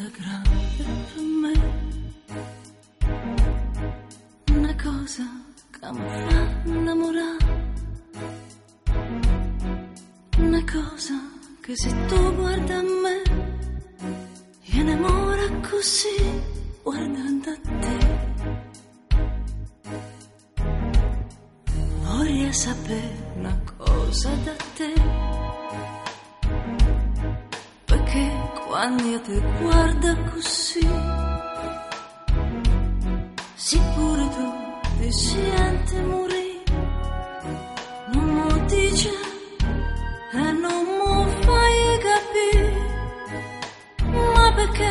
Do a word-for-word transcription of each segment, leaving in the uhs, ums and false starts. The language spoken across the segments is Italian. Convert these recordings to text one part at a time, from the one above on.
grande per me, una cosa che mi fa innamorare, una cosa che se tu guarda a me io innamora così guardando a te. Voglio sapere una cosa da te, perché quando io ti guardo così, sicuro tu ti senti morire, non mi dice e non mi fai capire, ma perché?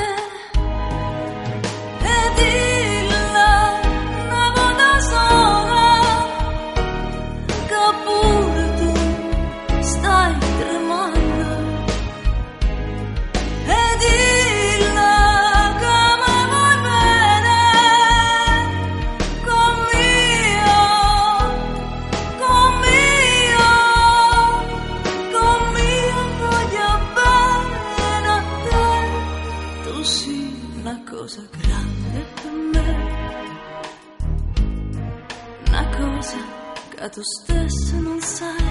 E dilla una volta sola che pure tu stai tremando, e dilla che mi vuoi bene conmigo, conmigo, conmigo voglio bene a te. Tu sei una cosa grande per me, una cosa che tu stesso non sai,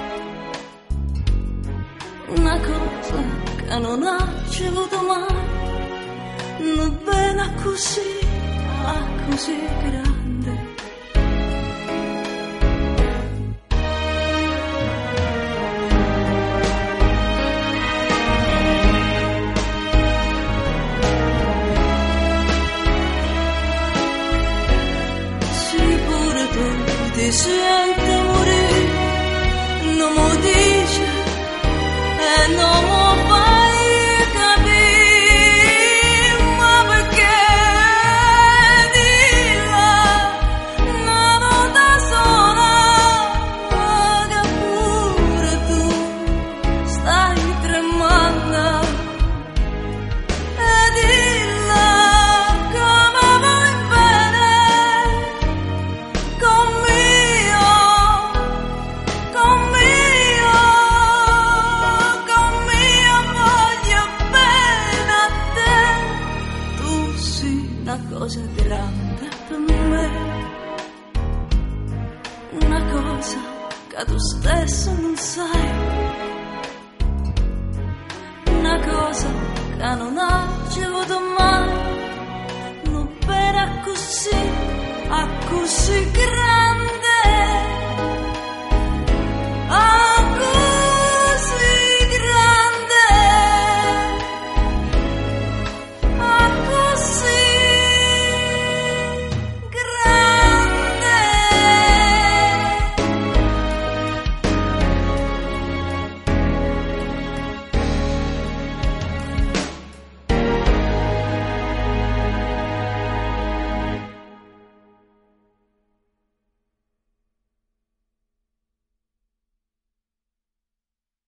una cosa che non ha ricevuto mai, non bene così, ah, così grande. Sicuro tu ti senti morire, non mi dice e non mi fai capire, ma perché? Dilla una volta sola che pure tu stai tremando, e dilla che mi vuoi bene conmigo, conmigo, conmigo voglio bene a te. Tu sei una cosa grande per me, una cosa che tu stesso non sai, una cosa che non ha ricevuto mai, non era così, a così grande.